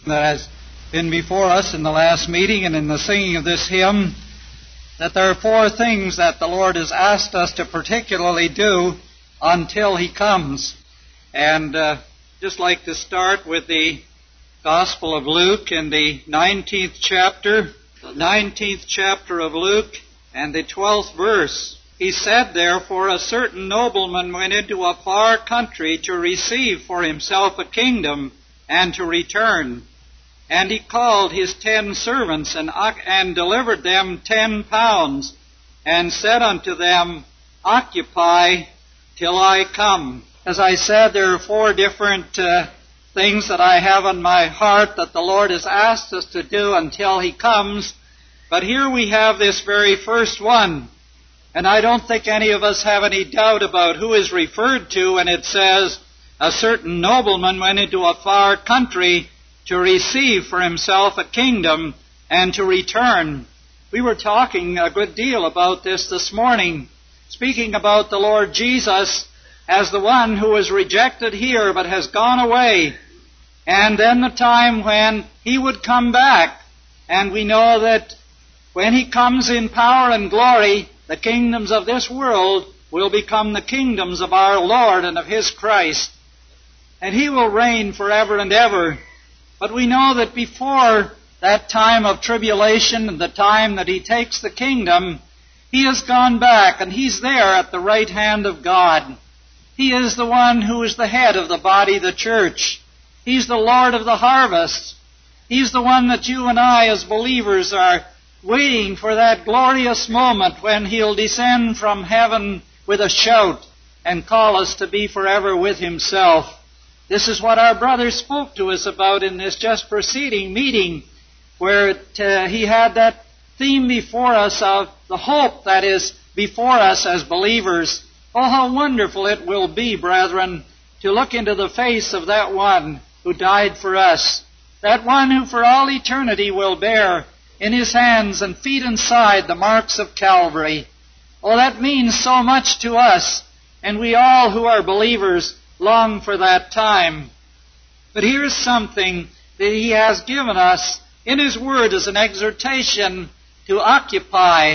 that has been before us in the last meeting and in the singing of this hymn, that there are 4 things that the Lord has asked us to particularly do until He comes. And just like to start with the Gospel of Luke in the 19th chapter of Luke and the 12th verse. He said, "Therefore a certain nobleman went into a far country to receive for himself a kingdom and to return. And he called his 10 servants and delivered them 10 pounds and said unto them, Occupy till I come." As I said, there are 4 different things that I have on my heart that the Lord has asked us to do until He comes. But here we have this very first one. And I don't think any of us have any doubt about who is referred to when it says, "A certain nobleman went into a far country to receive for himself a kingdom and to return." We were talking a good deal about this morning, speaking about the Lord Jesus as the one who was rejected here but has gone away, and then the time when He would come back. And we know that when He comes in power and glory, the kingdoms of this world will become the kingdoms of our Lord and of His Christ. And He will reign forever and ever. But we know that before that time of tribulation and the time that He takes the kingdom, He has gone back and He's there at the right hand of God. He is the one who is the head of the body, the church. He's the Lord of the harvest. He's the one that you and I as believers are waiting for, that glorious moment when He'll descend from heaven with a shout and call us to be forever with Himself. This is what our brother spoke to us about in this just preceding meeting, where he had that theme before us of the hope that is before us as believers. Oh, how wonderful it will be, brethren, to look into the face of that one who died for us, that one who for all eternity will bear in His hands and feet and side the marks of Calvary. Oh, that means so much to us, and we all who are believers long for that time. But here's something that He has given us in His Word as an exhortation to occupy,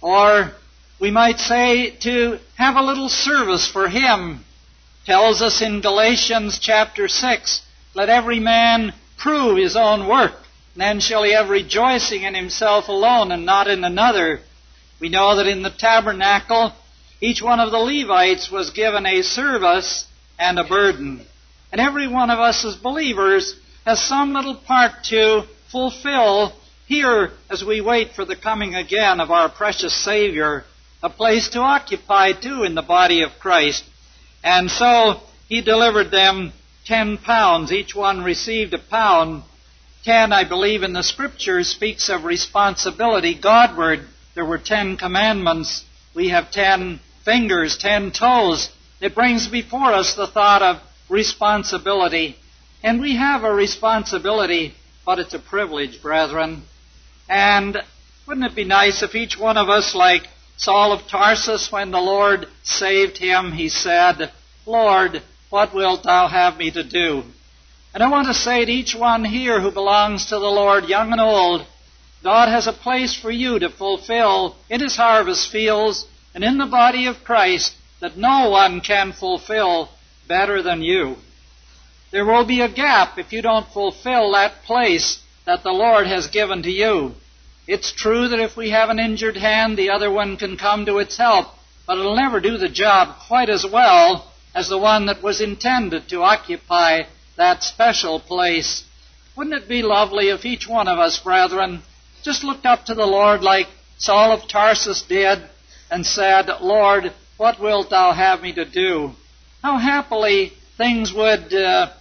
or we might say to have a little service for Him. Tells us in Galatians chapter 6, "Let every man prove his own work, then shall he have rejoicing in himself alone and not in another." We know that in the tabernacle, each one of the Levites was given a service and a burden. And every one of us as believers has some little part to fulfill here as we wait for the coming again of our precious Savior, a place to occupy too in the body of Christ. And so He delivered them 10 pounds. Each one received a pound. 10, I believe, in the Scriptures speaks of responsibility Godward. There were 10 commandments. We have 10 fingers, 10 toes. It brings before us the thought of responsibility. And we have a responsibility, but it's a privilege, brethren. And wouldn't it be nice if each one of us, like Saul of Tarsus, when the Lord saved him, he said, "Lord, what wilt Thou have me to do?" And I want to say to each one here who belongs to the Lord, young and old, God has a place for you to fulfill in His harvest fields and in the body of Christ that no one can fulfill better than you. There will be a gap if you don't fulfill that place that the Lord has given to you. It's true that if we have an injured hand, the other one can come to its help, but it'll never do the job quite as well as the one that was intended to occupy that special place. Wouldn't it be lovely if each one of us, brethren, just looked up to the Lord like Saul of Tarsus did and said, "Lord, what wilt Thou have me to do?" How happily things would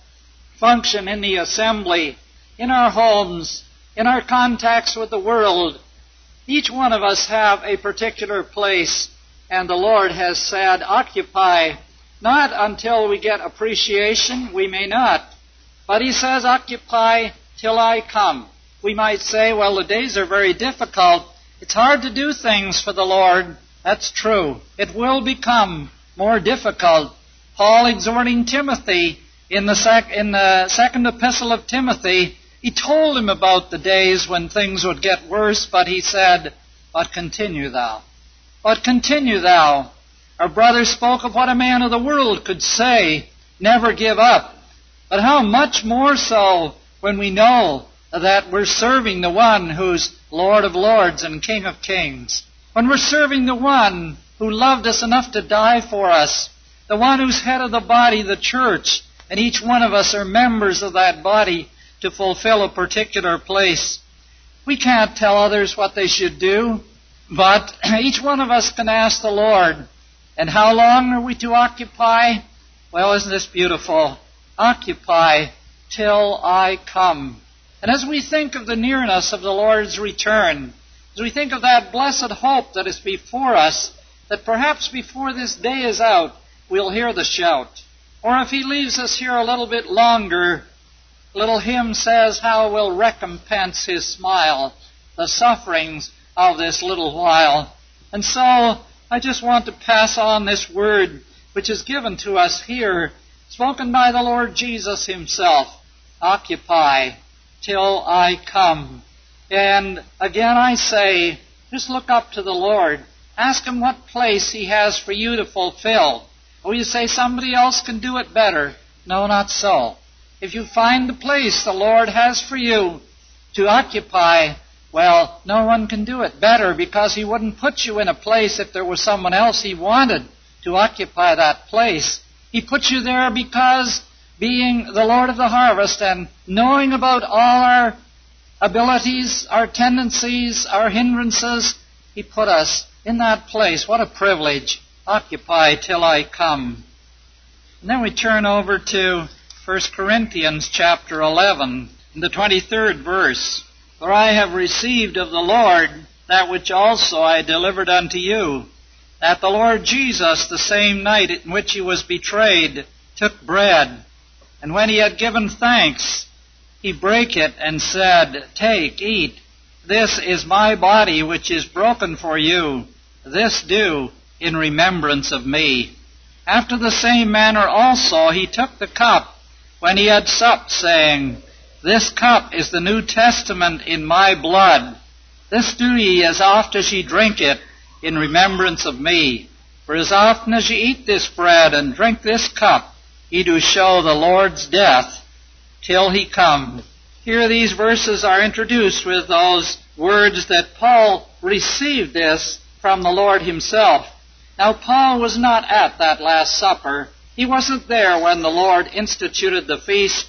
function in the assembly, in our homes, in our contacts with the world. Each one of us have a particular place, and the Lord has said, occupy. Not until we get appreciation, we may not. But He says, occupy till I come. We might say, well, the days are very difficult. It's hard to do things for the Lord. That's true. It will become more difficult. Paul exhorting Timothy in the second epistle of Timothy He told him about the days when things would get worse, but he said, "But continue thou. But continue thou." Our brother spoke of what a man of the world could say, "Never give up." But how much more so when we know that we're serving the one who's Lord of Lords and King of Kings. When we're serving the one who loved us enough to die for us, the one who's head of the body, the church, and each one of us are members of that body to fulfill a particular place. We can't tell others what they should do, but each one of us can ask the Lord, and how long are we to occupy? Well, isn't this beautiful? Occupy till I come. And as we think of the nearness of the Lord's return, as we think of that blessed hope that is before us, that perhaps before this day is out, we'll hear the shout. Or if He leaves us here a little bit longer, a little hymn says, "How will recompense His smile the sufferings of this little while." And so I just want to pass on this word which is given to us here, spoken by the Lord Jesus Himself. Occupy till I come. And again I say, just look up to the Lord. Ask Him what place He has for you to fulfill. Or you say somebody else can do it better. No, not so. If you find the place the Lord has for you to occupy, well, no one can do it better, because He wouldn't put you in a place if there was someone else He wanted to occupy that place. He put you there because, being the Lord of the harvest and knowing about all our abilities, our tendencies, our hindrances, He put us in that place. What a privilege. Occupy till I come. And then we turn over to 1 Corinthians chapter 11, in the 23rd verse. "For I have received of the Lord that which also I delivered unto you, that the Lord Jesus, the same night in which He was betrayed, took bread, and when He had given thanks, He brake it and said, Take, eat, this is my body which is broken for you. This do in remembrance of me. After the same manner also He took the cup, when He had supped, saying, This cup is the New Testament in my blood. This do ye as oft as ye drink it in remembrance of me. For as often as ye eat this bread and drink this cup, ye do show the Lord's death till He come." Here these verses are introduced with those words that Paul received this from the Lord Himself. Now, Paul was not at that Last Supper. He wasn't there when the Lord instituted the feast,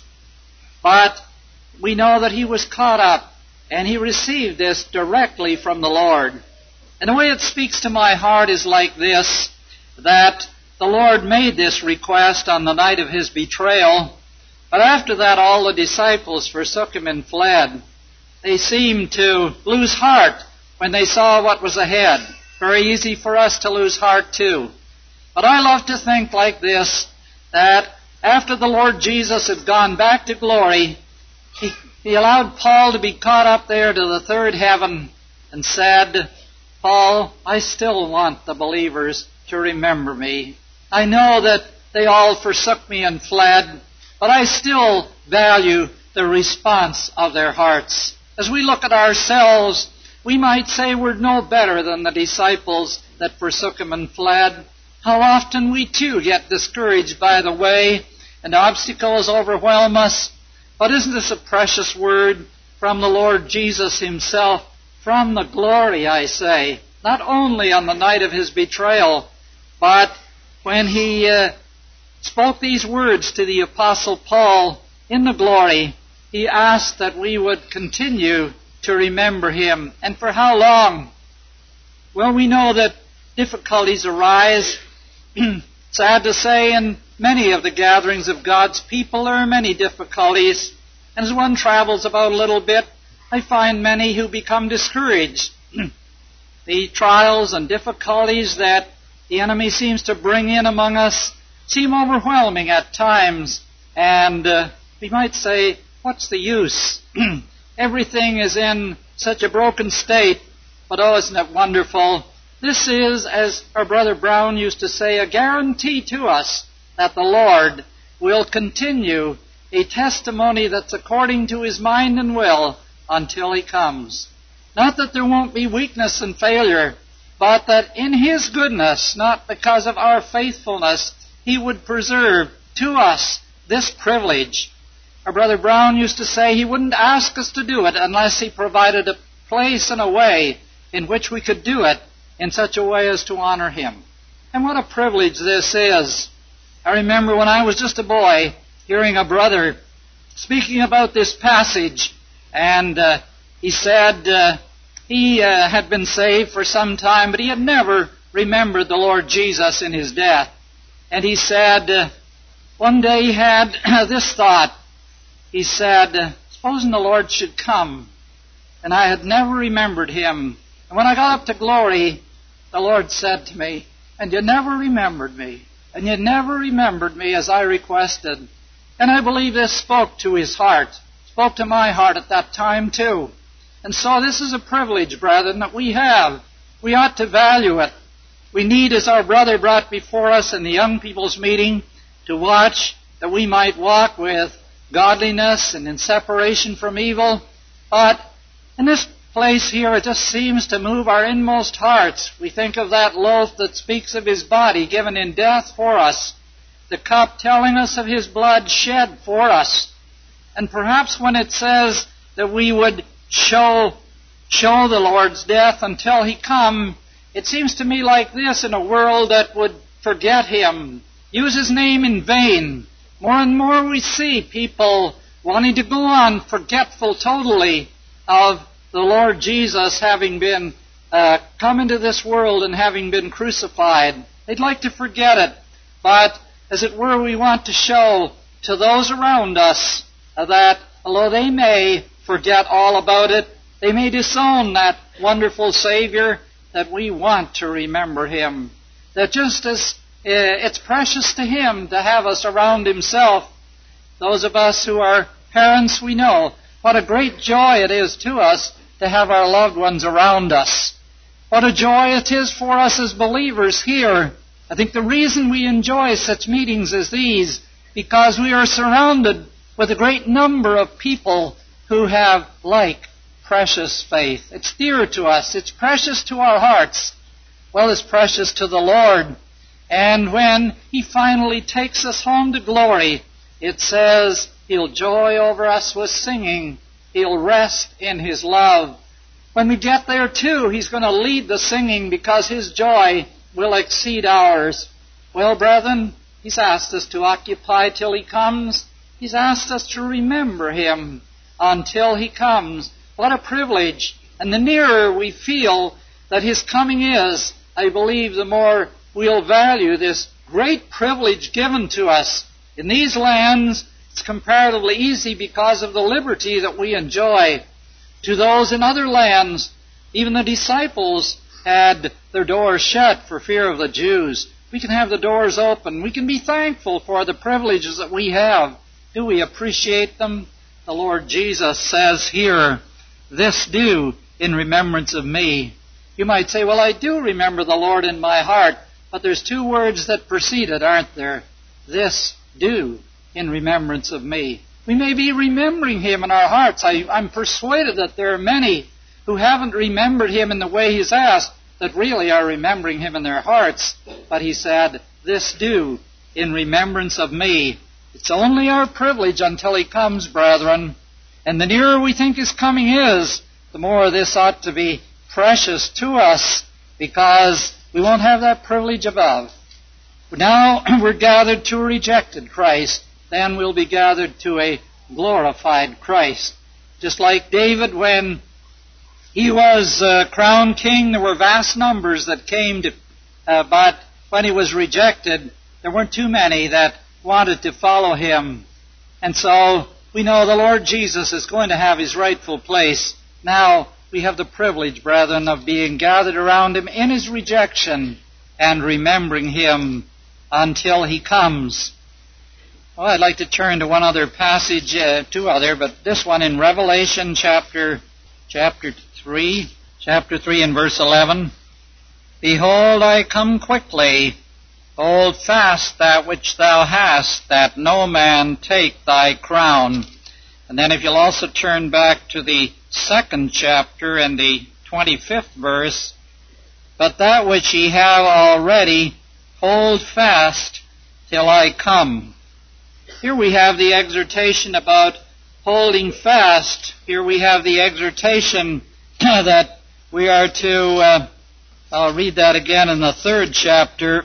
but we know that he was caught up, and he received this directly from the Lord. And the way it speaks to my heart is like this, that the Lord made this request on the night of His betrayal, but after that all the disciples forsook Him and fled. They seemed to lose heart when they saw what was ahead. Very easy for us to lose heart too. But I love to think like this, that after the Lord Jesus had gone back to glory, He allowed Paul to be caught up there to the third heaven and said, Paul, I still want the believers to remember me. I know that they all forsook me and fled, but I still value the response of their hearts. As we look at ourselves, we might say we're no better than the disciples that forsook Him and fled. How often we too get discouraged by the way, and obstacles overwhelm us. But isn't this a precious word from the Lord Jesus Himself, from the glory, I say, not only on the night of His betrayal, but when He spoke these words to the Apostle Paul in the glory, He asked that we would continue to remember Him. And for how long? Well, we know that difficulties arise. Sad to say, in many of the gatherings of God's people, there are many difficulties. And as one travels about a little bit, I find many who become discouraged. The trials and difficulties that the enemy seems to bring in among us seem overwhelming at times. And we might say, what's the use? Everything is in such a broken state. But oh, isn't it wonderful? This is, as our brother Brown used to say, a guarantee to us that the Lord will continue a testimony that's according to His mind and will until He comes. Not that there won't be weakness and failure, but that in His goodness, not because of our faithfulness, He would preserve to us this privilege. Our Brother Brown used to say he wouldn't ask us to do it unless He provided a place and a way in which we could do it in such a way as to honor Him. And what a privilege this is. I remember when I was just a boy hearing a brother speaking about this passage, and he said he had been saved for some time, but he had never remembered the Lord Jesus in His death. And he said one day he had this thought. He said, supposing the Lord should come, and I had never remembered Him. And when I got up to glory, the Lord said to me, and you never remembered me, and you never remembered me as I requested. And I believe this spoke to his heart, spoke to my heart at that time too. And so this is a privilege, brethren, that we have. We ought to value it. We need, as our brother brought before us in the young people's meeting, to watch that we might walk with godliness and in separation from evil. But in this place here, it just seems to move our inmost hearts. We think of that loaf that speaks of His body given in death for us, the cup telling us of His blood shed for us. And perhaps when it says that we would show the Lord's death until He come, it seems to me like this in a world that would forget Him, use His name in vain. More and more we see people wanting to go on forgetful totally of the Lord Jesus having been come into this world and having been crucified. They'd like to forget it, but as it were, we want to show to those around us that although they may forget all about it, they may disown that wonderful Savior, that we want to remember Him. That just as it's precious to Him to have us around Himself, those of us who are parents, we know what a great joy it is to us to have our loved ones around us. What a joy it is for us as believers here. I think the reason we enjoy such meetings as these, because we are surrounded with a great number of people who have like precious faith. It's dear to us. It's precious to our hearts. Well, it's precious to the Lord. And when He finally takes us home to glory, it says He'll joy over us with singing. He'll rest in His love. When we get there too, He's going to lead the singing because His joy will exceed ours. Well, brethren, He's asked us to occupy till He comes. He's asked us to remember Him until He comes. What a privilege. And the nearer we feel that His coming is, I believe the more we'll value this great privilege given to us. In these lands, it's comparatively easy because of the liberty that we enjoy. To those in other lands, even the disciples had their doors shut for fear of the Jews. We can have the doors open. We can be thankful for the privileges that we have. Do we appreciate them? The Lord Jesus says here, "This do in remembrance of me." You might say, well, I do remember the Lord in my heart, but there's two words that precede it, aren't there? This do in remembrance of me. We may be remembering Him in our hearts. I'm persuaded that there are many who haven't remembered Him in the way He's asked, that really are remembering Him in their hearts. But He said, this do in remembrance of me. It's only our privilege until He comes, brethren. And the nearer we think His coming is, the more this ought to be precious to us, because we won't have that privilege above. Now we're gathered to a rejected Christ. Then we'll be gathered to a glorified Christ. Just like David, when he was crowned king, there were vast numbers that came to, but when he was rejected, there weren't too many that wanted to follow him. And so we know the Lord Jesus is going to have His rightful place. Now we have the privilege, brethren, of being gathered around Him in His rejection and remembering Him until He comes. Well, I'd like to turn to one other passage, but this one in Revelation chapter 3 and verse 11. Behold, I come quickly, Hold fast that which thou hast, that no man take thy crown. And then if you'll also turn back to the 2nd chapter and the 25th verse, but that which ye have already, hold fast till I come. Here we have the exhortation about holding fast. Here we have the exhortation that we are to, I'll read that again in the 3rd chapter.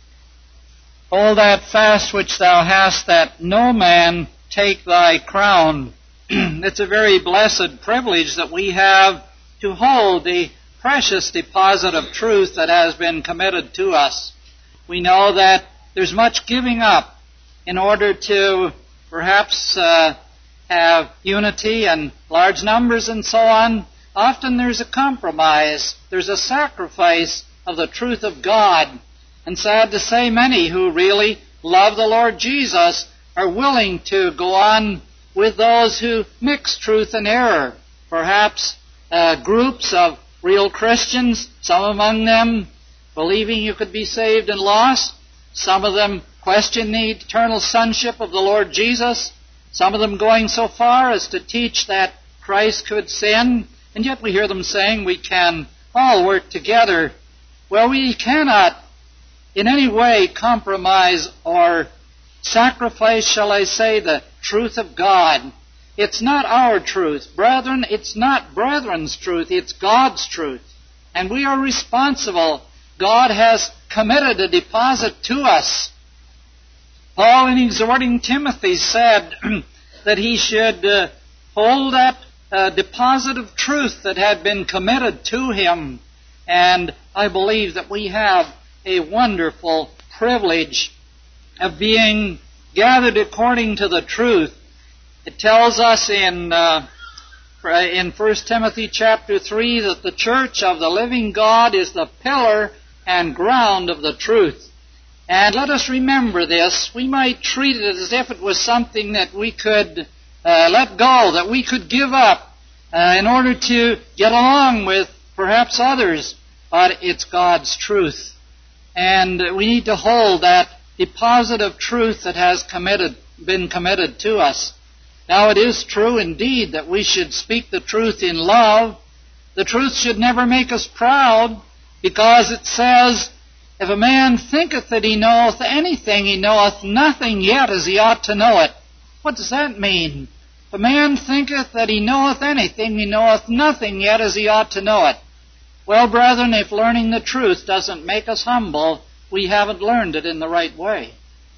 Hold that fast which thou hast, that no man take thy crown. It's a very blessed privilege that we have to hold the precious deposit of truth that has been committed to us. We know that there's much giving up in order to perhaps have unity and large numbers and so on. Often there's a compromise. There's a sacrifice of the truth of God. And sad to say, many who really love the Lord Jesus are willing to go on with those who mix truth and error. Perhaps groups of real Christians, some among them believing you could be saved and lost, some of them question the eternal sonship of the Lord Jesus, some of them going so far as to teach that Christ could sin, and yet we hear them saying we can all work together. Well, we cannot in any way compromise or sacrifice, shall I say, the truth of God. It's not our truth, brethren. It's not brethren's truth. It's God's truth. And we are responsible. God has committed a deposit to us. Paul, in exhorting Timothy, said that he should hold that deposit of truth that had been committed to him. And I believe that we have a wonderful privilege of being gathered according to the truth. It tells us in 1 Timothy chapter 3 that the church of the living God is the pillar and ground of the truth. And let us remember this. We might treat it as if it was something that we could let go, that we could give up in order to get along with perhaps others. But it's God's truth. And we need to hold that deposit of truth that has been committed to us. Now, it is true indeed that we should speak the truth in love. The truth should never make us proud, because it says, if a man thinketh that he knoweth anything, he knoweth nothing yet as he ought to know it. What does that mean? If a man thinketh that he knoweth anything, he knoweth nothing yet as he ought to know it. Well, brethren, if learning the truth doesn't make us humble, we haven't learned it in the right way.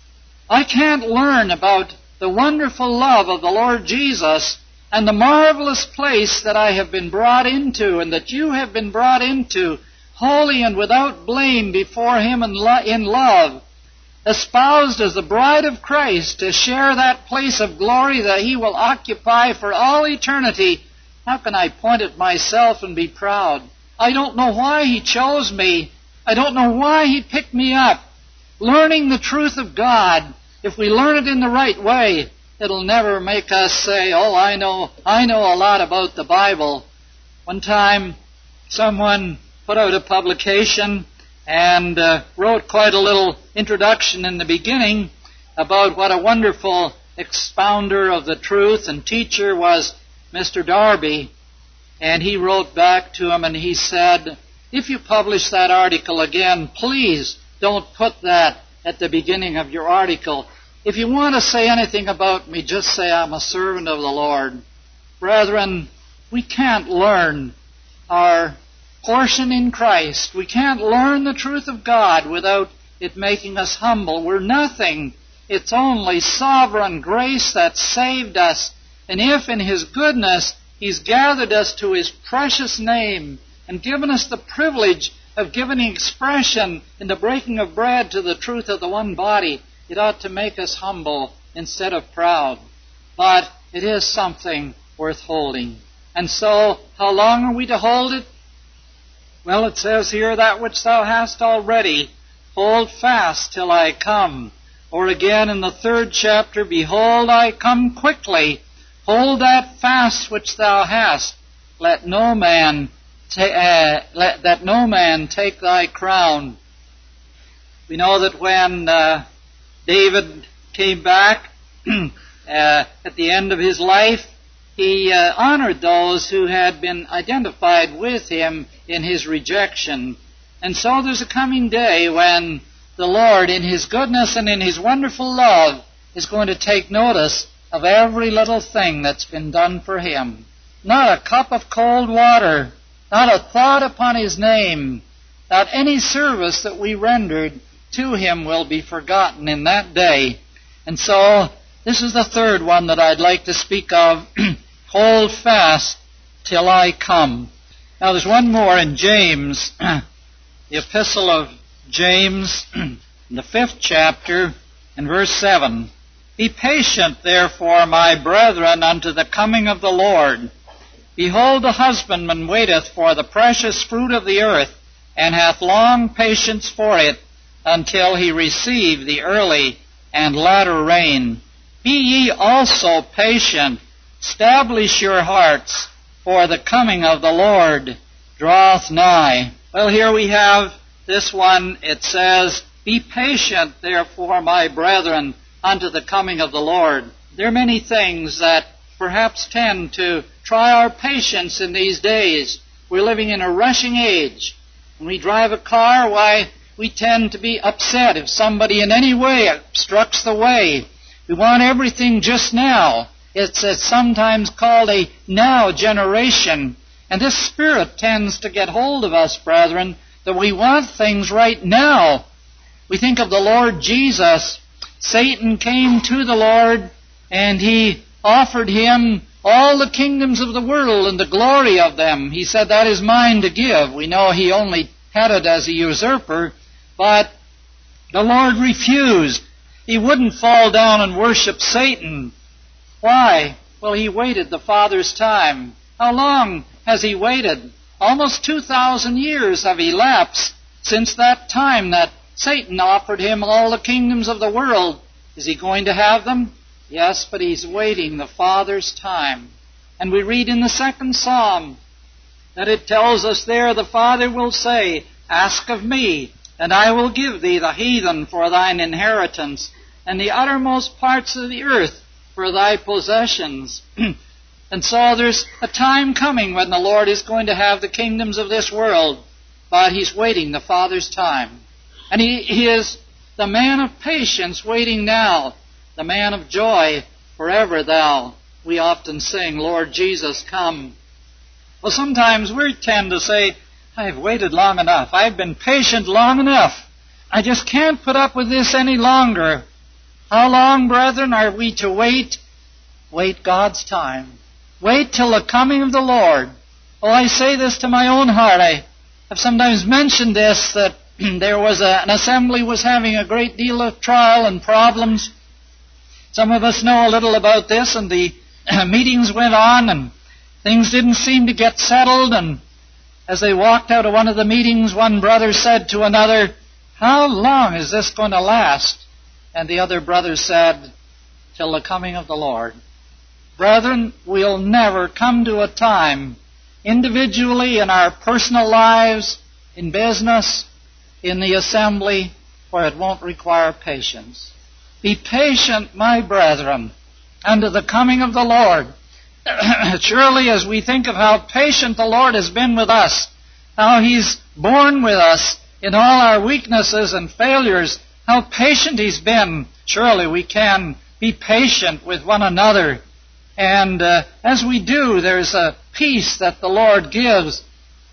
I can't learn about the wonderful love of the Lord Jesus and the marvelous place that I have been brought into and that you have been brought into, holy and without blame before Him in love, espoused as the bride of Christ to share that place of glory that He will occupy for all eternity. How can I point at myself and be proud? I don't know why He chose me. I don't know why He picked me up. Learning the truth of God, if we learn it in the right way, it'll never make us say, oh, I know a lot about the Bible. One time, someone put out a publication and wrote quite a little introduction in the beginning about what a wonderful expounder of the truth and teacher was Mr. Darby. And he wrote back to him and he said, if you publish that article again, please don't put that at the beginning of your article. If you want to say anything about me, just say I'm a servant of the Lord. Brethren, we can't learn our portion in Christ. We can't learn the truth of God without it making us humble. We're nothing. It's only sovereign grace that saved us. And if in His goodness He's gathered us to His precious name and given us the privilege of giving expression in the breaking of bread to the truth of the one body, it ought to make us humble instead of proud. But it is something worth holding. And so, how long are we to hold it? Well, it says here, that which thou hast already, hold fast till I come. Or again in the 3rd chapter, behold, I come quickly. Hold that fast which thou hast. Let no man take thy crown. We know that when David came back at the end of his life, he honored those who had been identified with him in his rejection. And so there's a coming day when the Lord, in His goodness and in His wonderful love, is going to take notice of every little thing that's been done for Him. Not a cup of cold water, not a thought upon His name, not any service that we rendered to Him will be forgotten in that day. And so, this is the third one that I'd like to speak of. Hold fast till I come. Now there's one more in James, the Epistle of James, in the 5th chapter, in verse 7. Be patient, therefore, my brethren, unto the coming of the Lord. Behold, the husbandman waiteth for the precious fruit of the earth, and hath long patience for it, until he receive the early and latter rain. Be ye also patient, establish your hearts, for the coming of the Lord draweth nigh. Well, here we have this one. It says, Be patient, therefore, my brethren, unto the coming of the Lord. There are many things that perhaps tend to try our patience in these days. We're living in a rushing age. When we drive a car, why, we tend to be upset if somebody in any way obstructs the way. We want everything just now. It's sometimes called a now generation. And this spirit tends to get hold of us, brethren, that we want things right now. We think of the Lord Jesus. Satan came to the Lord, and he offered Him all the kingdoms of the world and the glory of them. He said, that is mine to give. We know he only had it as a usurper, but the Lord refused. He wouldn't fall down and worship Satan. Why? Well, He waited the Father's time. How long has He waited? Almost 2,000 years have elapsed since that time that Satan offered Him all the kingdoms of the world. Is He going to have them? Yes, but He's waiting the Father's time. And we read in the 2nd Psalm that it tells us there, the Father will say, Ask of me, and I will give thee the heathen for thine inheritance, and the uttermost parts of the earth for thy possessions. And so there's a time coming when the Lord is going to have the kingdoms of this world, but He's waiting the Father's time. And He is the man of patience waiting now, the man of joy forever thou. We often sing, Lord Jesus, come. Well, sometimes we tend to say, I've waited long enough. I've been patient long enough. I just can't put up with this any longer. How long, brethren, are we to wait? Wait God's time. Wait till the coming of the Lord. Oh, I say this to my own heart. I have sometimes mentioned this, that there was an assembly was having a great deal of trial and problems. Some of us know a little about this, and the meetings went on, and things didn't seem to get settled, and as they walked out of one of the meetings, one brother said to another, How long is this going to last? And the other brother said, Till the coming of the Lord. Brethren, we'll never come to a time, individually in our personal lives, in business, in the assembly, where it won't require patience. Be patient, my brethren, unto the coming of the Lord. Surely as we think of how patient the Lord has been with us, how He's borne with us in all our weaknesses and failures, how patient He's been, surely we can be patient with one another. And as we do, there's a peace that the Lord gives.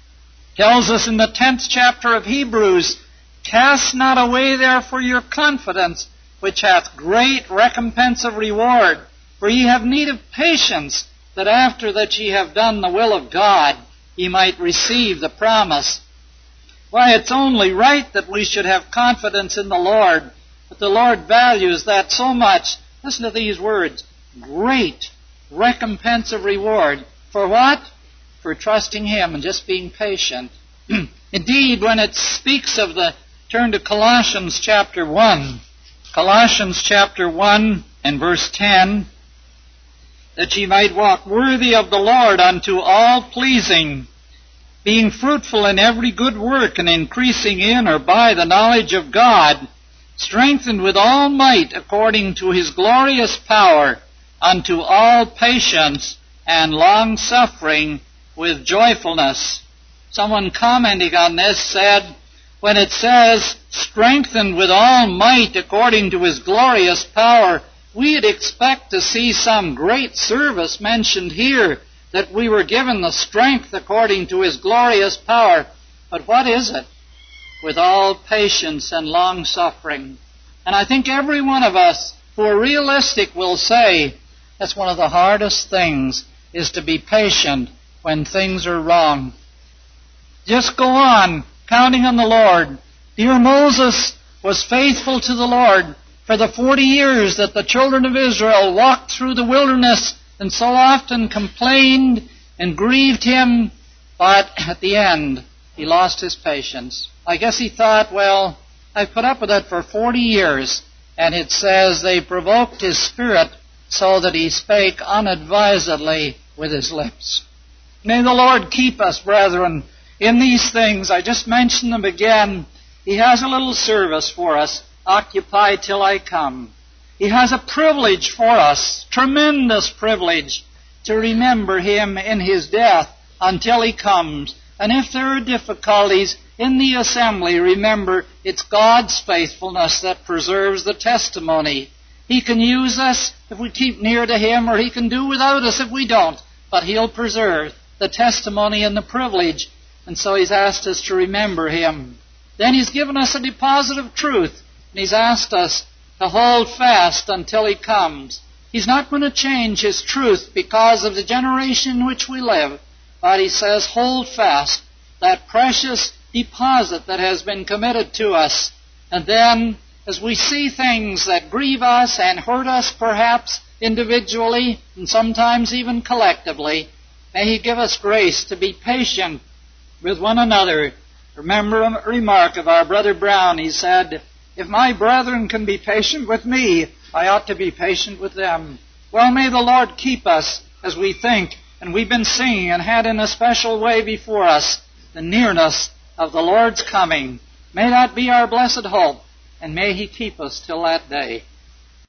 Tells us in the 10th chapter of Hebrews, Cast not away therefore your confidence, which hath great recompense of reward. For ye have need of patience, that after that ye have done the will of God, ye might receive the promise. Why, it's only right that we should have confidence in the Lord, but the Lord values that so much. Listen to these words, great recompense of reward. For what? For trusting Him and just being patient. Indeed, when it speaks of turn to Colossians chapter 1. Colossians chapter 1 and verse 10, that ye might walk worthy of the Lord unto all pleasing, being fruitful in every good work and increasing in or by the knowledge of God, strengthened with all might according to his glorious power, unto all patience and long-suffering with joyfulness. Someone commenting on this said, when it says, strengthened with all might according to his glorious power, we'd expect to see some great service mentioned here, that we were given the strength according to his glorious power. But what is it? With all patience and long-suffering. And I think every one of us who are realistic will say that's one of the hardest things, is to be patient when things are wrong. Just go on, counting on the Lord. Dear Moses was faithful to the Lord for the 40 years that the children of Israel walked through the wilderness and so often complained and grieved him, but at the end he lost his patience. I guess he thought, well, I've put up with it for 40 years, and it says they provoked his spirit so that he spake unadvisedly with his lips. May the Lord keep us, brethren, in these things. I just mentioned them again. He has a little service for us, Occupy Till I Come. He has a privilege for us, tremendous privilege, to remember him in his death until he comes. And if there are difficulties in the assembly, remember it's God's faithfulness that preserves the testimony. He can use us if we keep near to him, or he can do without us if we don't. But he'll preserve the testimony and the privilege. And so he's asked us to remember him. Then he's given us a deposit of truth. And he's asked us to hold fast until he comes. He's not going to change his truth because of the generation in which we live. But he says, hold fast that precious deposit that has been committed to us. And then, as we see things that grieve us and hurt us perhaps individually and sometimes even collectively, may he give us grace to be patient with one another. Remember a remark of our Brother Brown. He said, if my brethren can be patient with me, I ought to be patient with them. Well, may the Lord keep us as we think, and we've been singing and had in a special way before us the nearness of the Lord's coming. May that be our blessed hope, and may he keep us till that day.